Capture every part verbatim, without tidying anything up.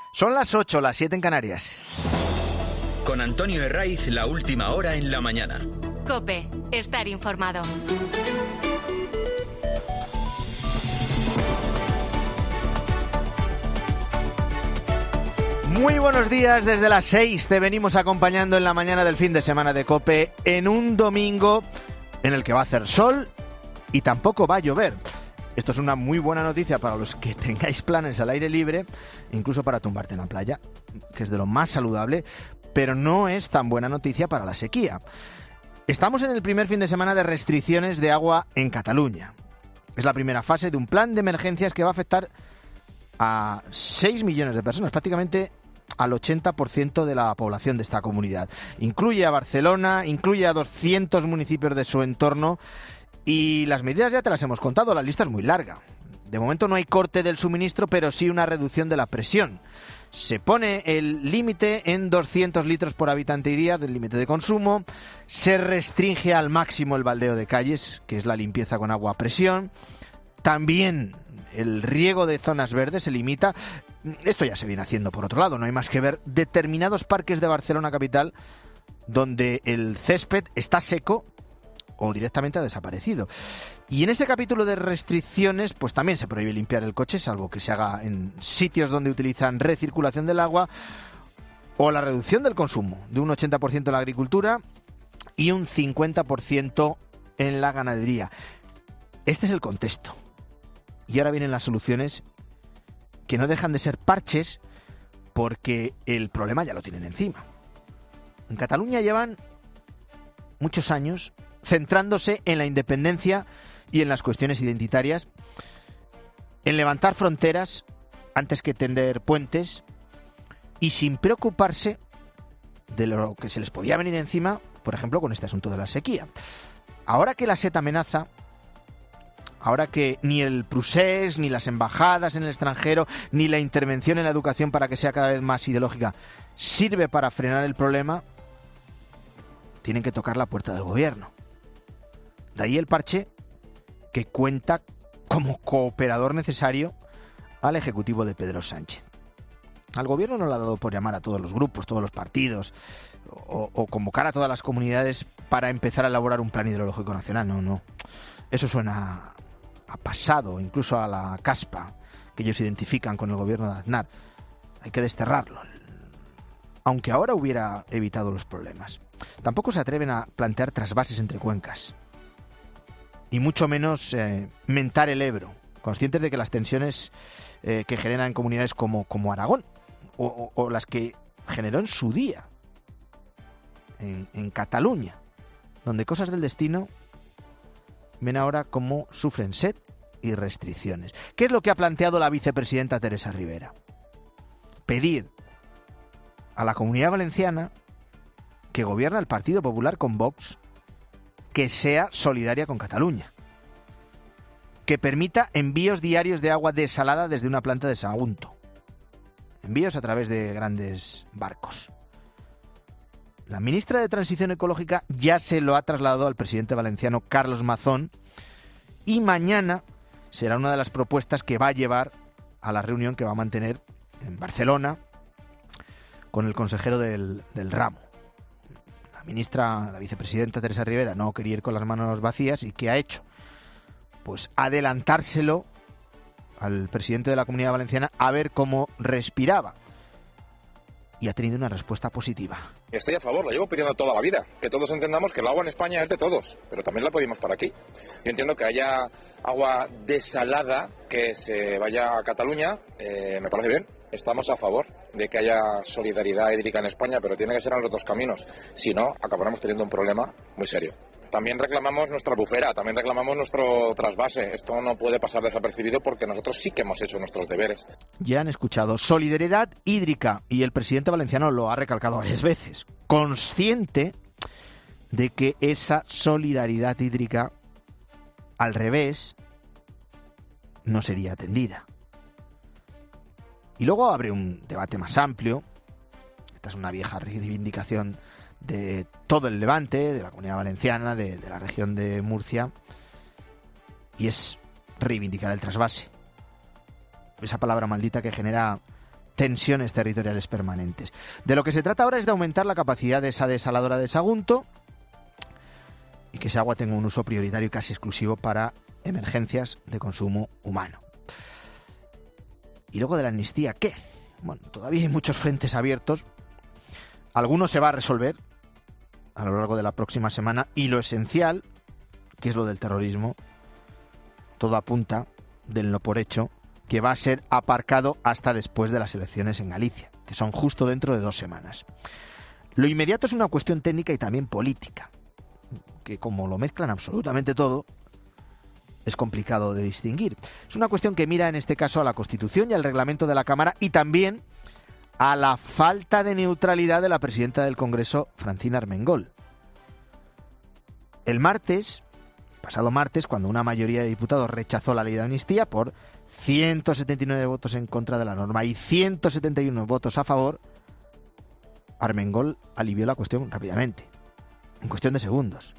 Son las ocho, las siete en Canarias. Con Antonio Herraiz, la última hora en la mañana. COPE, estar informado. Muy buenos días, desde las seis te venimos acompañando en la mañana del fin de semana de COPE, en un domingo en el que va a hacer sol y tampoco va a llover. Esto es una muy buena noticia para los que tengáis planes al aire libre, incluso para tumbarte en la playa, que es de lo más saludable, pero no es tan buena noticia para la sequía. Estamos en el primer fin de semana de restricciones de agua en Cataluña. Es la primera fase de un plan de emergencias que va a afectar a seis millones de personas, prácticamente al ochenta por ciento de la población de esta comunidad. Incluye a Barcelona, incluye a doscientos municipios de su entorno y las medidas ya te las hemos contado, la lista es muy larga. De momento no hay corte del suministro, pero sí una reducción de la presión. Se pone el límite en doscientos litros por habitante y día del límite de consumo, se restringe al máximo el baldeo de calles, que es la limpieza con agua a presión. También el riego de zonas verdes se limita. Esto ya se viene haciendo por otro lado, no hay más que ver determinados parques de Barcelona capital donde el césped está seco o directamente ha desaparecido. Y en ese capítulo de restricciones, pues también se prohíbe limpiar el coche, salvo que se haga en sitios donde utilizan recirculación del agua, o la reducción del consumo de un ochenta por ciento en la agricultura y un cincuenta por ciento en la ganadería. Este es el contexto. Y ahora vienen las soluciones que no dejan de ser parches porque el problema ya lo tienen encima. En Cataluña llevan muchos años centrándose en la independencia y en las cuestiones identitarias, en levantar fronteras antes que tender puentes y sin preocuparse de lo que se les podía venir encima, por ejemplo, con este asunto de la sequía. Ahora que la seta amenaza, ahora que ni el Prusés, ni las embajadas en el extranjero, ni la intervención en la educación para que sea cada vez más ideológica sirve para frenar el problema, tienen que tocar la puerta del gobierno. De ahí el parche que cuenta como cooperador necesario al Ejecutivo de Pedro Sánchez. Al gobierno no le ha dado por llamar a todos los grupos, todos los partidos, o, o convocar a todas las comunidades para empezar a elaborar un plan hidrológico nacional. No, no. Eso suena a pasado, incluso a la caspa que ellos identifican con el gobierno de Aznar. Hay que desterrarlo, aunque ahora hubiera evitado los problemas. Tampoco se atreven a plantear trasvases entre cuencas, y mucho menos eh, mentar el Ebro, conscientes de que las tensiones eh, que generan comunidades como, como Aragón, o, o, o las que generó en su día en, en Cataluña, donde cosas del destino ven ahora cómo sufren sed y restricciones. ¿Qué es lo que ha planteado la vicepresidenta Teresa Rivera? Pedir a la Comunidad Valenciana, que gobierna el Partido Popular con Vox, que sea solidaria con Cataluña, que permita envíos diarios de agua desalada desde una planta de Sagunto, envíos a través de grandes barcos. La ministra de Transición Ecológica ya se lo ha trasladado al presidente valenciano Carlos Mazón y mañana será una de las propuestas que va a llevar a la reunión que va a mantener en Barcelona con el consejero del, del ramo. La ministra, la vicepresidenta Teresa Rivera no quería ir con las manos vacías y ¿qué ha hecho? Pues adelantárselo al presidente de la Comunidad Valenciana a ver cómo respiraba. Y ha tenido una respuesta positiva. Estoy a favor, lo llevo pidiendo toda la vida, que todos entendamos que el agua en España es de todos, pero también la pedimos para aquí. Yo entiendo que haya agua desalada que se vaya a Cataluña, eh, me parece bien. Estamos a favor de que haya solidaridad hídrica en España, pero tiene que ser en los dos caminos, si no, acabaremos teniendo un problema muy serio. También reclamamos nuestra bufera, también reclamamos nuestro trasvase. Esto no puede pasar desapercibido porque nosotros sí que hemos hecho nuestros deberes. Ya han escuchado solidaridad hídrica y el presidente valenciano lo ha recalcado varias veces, consciente de que esa solidaridad hídrica, al revés, no sería atendida. Y luego abre un debate más amplio. Esta es una vieja reivindicación de todo el Levante, de la Comunidad Valenciana, de, de la región de Murcia, y es reivindicar el trasvase. Esa palabra maldita que genera tensiones territoriales permanentes. De lo que se trata ahora es de aumentar la capacidad de esa desaladora de Sagunto y que ese agua tenga un uso prioritario y casi exclusivo para emergencias de consumo humano. Y luego de la amnistía, ¿qué? Bueno, todavía hay muchos frentes abiertos. Algunos se va a resolver a lo largo de la próxima semana y lo esencial, que es lo del terrorismo, todo apunta, denlo por hecho, que va a ser aparcado hasta después de las elecciones en Galicia, que son justo dentro de dos semanas. Lo inmediato es una cuestión técnica y también política, que como lo mezclan absolutamente todo, es complicado de distinguir. Es una cuestión que mira en este caso a la Constitución y al reglamento de la Cámara y también a la falta de neutralidad de la presidenta del Congreso, Francina Armengol. El martes, pasado martes, cuando una mayoría de diputados rechazó la ley de amnistía por ciento setenta y nueve votos en contra de la norma y ciento setenta y uno votos a favor, Armengol alivió la cuestión rápidamente, en cuestión de segundos,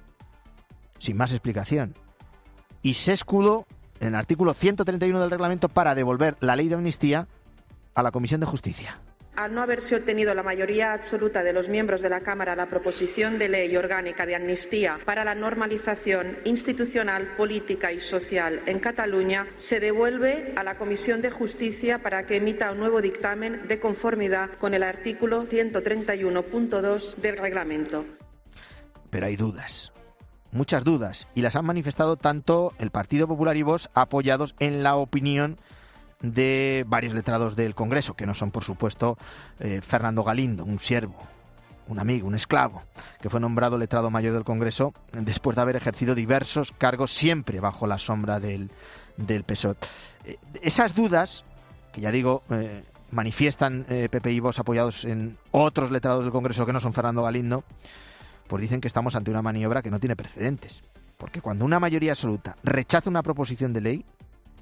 sin más explicación, y se escudó en el artículo ciento treinta y uno del reglamento para devolver la ley de amnistía a la Comisión de Justicia. Al no haberse obtenido la mayoría absoluta de los miembros de la Cámara a la proposición de ley orgánica de amnistía para la normalización institucional, política y social en Cataluña, se devuelve a la Comisión de Justicia para que emita un nuevo dictamen de conformidad con el artículo ciento treinta y uno punto dos del reglamento. Pero hay dudas, muchas dudas, y las han manifestado tanto el Partido Popular y Vox, apoyados en la opinión de varios letrados del Congreso, que no son, por supuesto, eh, Fernando Galindo, un siervo, un amigo, un esclavo, que fue nombrado letrado mayor del Congreso después de haber ejercido diversos cargos siempre bajo la sombra del, del P S O E. Eh, esas dudas, que ya digo, eh, manifiestan eh, P P y Vox apoyados en otros letrados del Congreso que no son Fernando Galindo, pues dicen que estamos ante una maniobra que no tiene precedentes. Porque cuando una mayoría absoluta rechaza una proposición de ley,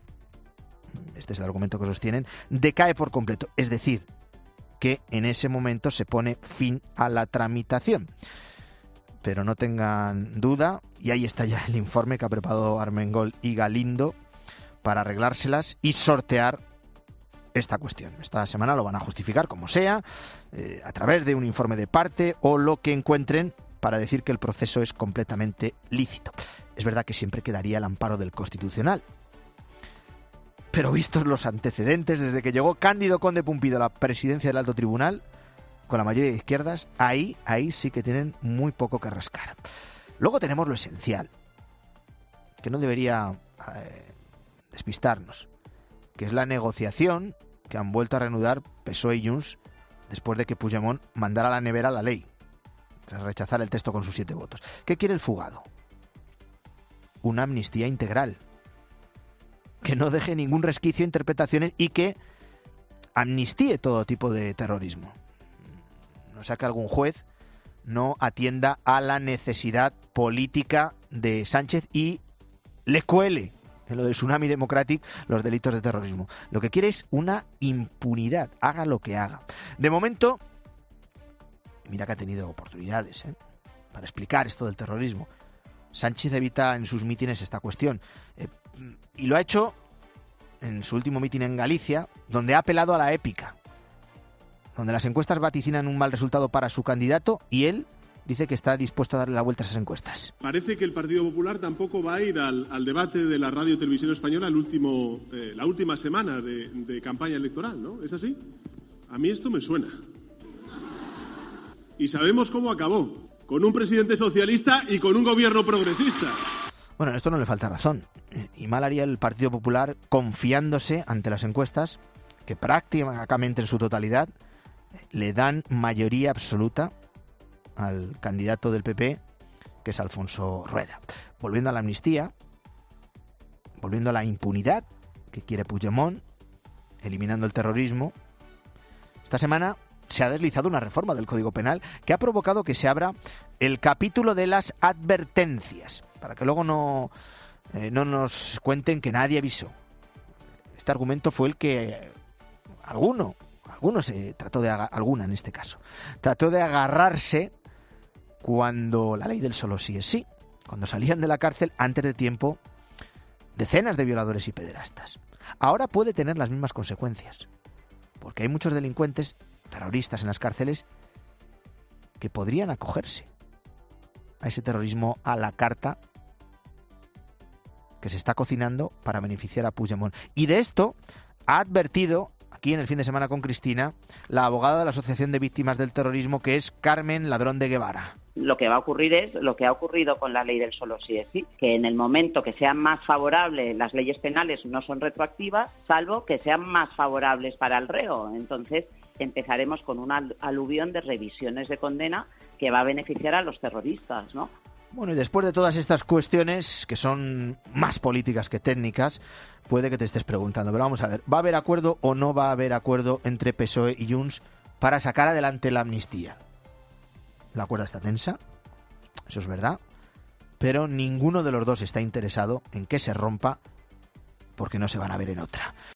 este es el argumento que sostienen, decae por completo. Es decir, que en ese momento se pone fin a la tramitación. Pero no tengan duda, y ahí está ya el informe que ha preparado Armengol y Galindo para arreglárselas y sortear esta cuestión. Esta semana lo van a justificar como sea, eh, a través de un informe de parte o lo que encuentren para decir que el proceso es completamente lícito. Es verdad que siempre quedaría el amparo del Constitucional. Pero vistos los antecedentes, desde que llegó Cándido Conde Pumpido a la presidencia del Alto Tribunal, con la mayoría de izquierdas, ahí, ahí sí que tienen muy poco que rascar. Luego tenemos lo esencial, que no debería eh, despistarnos, que es la negociación que han vuelto a reanudar P S O E y Junts después de que Puigdemont mandara a la nevera la ley, tras rechazar el texto con sus siete votos. ¿Qué quiere el fugado? Una amnistía integral, que no deje ningún resquicio a interpretaciones y que amnistíe todo tipo de terrorismo. No sea que algún juez no atienda a la necesidad política de Sánchez y le cuele en lo del Tsunami Democratic los delitos de terrorismo. Lo que quiere es una impunidad, haga lo que haga. De momento, mira que ha tenido oportunidades ¿eh? para explicar esto del terrorismo. Sánchez evita en sus mítines esta cuestión. Eh, y lo ha hecho en su último mitin en Galicia, donde ha apelado a la épica, donde las encuestas vaticinan un mal resultado para su candidato y él dice que está dispuesto a darle la vuelta a esas encuestas. Parece que el Partido Popular tampoco va a ir al, al debate de la Radio Televisión Española el último, eh, la última semana de, de campaña electoral, ¿no? ¿Es así? A mí esto me suena. Y sabemos cómo acabó, con un presidente socialista y con un gobierno progresista. Bueno, en esto no le falta razón. Y mal haría el Partido Popular confiándose ante las encuestas, que prácticamente en su totalidad le dan mayoría absoluta al candidato del P P, que es Alfonso Rueda. Volviendo a la amnistía, volviendo a la impunidad que quiere Puigdemont, eliminando el terrorismo, esta semana se ha deslizado una reforma del Código Penal que ha provocado que se abra el capítulo de las advertencias, para que luego no, eh, no nos cuenten que nadie avisó. Este argumento fue el que alguno, alguno se trató de, alguna en este caso, trató de agarrarse cuando la ley del solo sí es sí, cuando salían de la cárcel antes de tiempo decenas de violadores y pederastas. Ahora puede tener las mismas consecuencias. porque hay muchos delincuentes, terroristas en las cárceles, que podrían acogerse a ese terrorismo a la carta que se está cocinando para beneficiar a Puigdemont. Y de esto ha advertido, aquí en el fin de semana con Cristina, la abogada de la Asociación de Víctimas del Terrorismo, que es Carmen Ladrón de Guevara. Lo que va a ocurrir es lo que ha ocurrido con la ley del solo sí es sí, que en el momento que sean más favorables, las leyes penales no son retroactivas, salvo que sean más favorables para el reo. Entonces empezaremos con una aluvión de revisiones de condena que va a beneficiar a los terroristas, ¿no? Bueno, y después de todas estas cuestiones, que son más políticas que técnicas, puede que te estés preguntando, pero vamos a ver, ¿va a haber acuerdo o no va a haber acuerdo entre P S O E y Junts para sacar adelante la amnistía? La cuerda está tensa, eso es verdad, pero ninguno de los dos está interesado en que se rompa, porque no se van a ver en otra.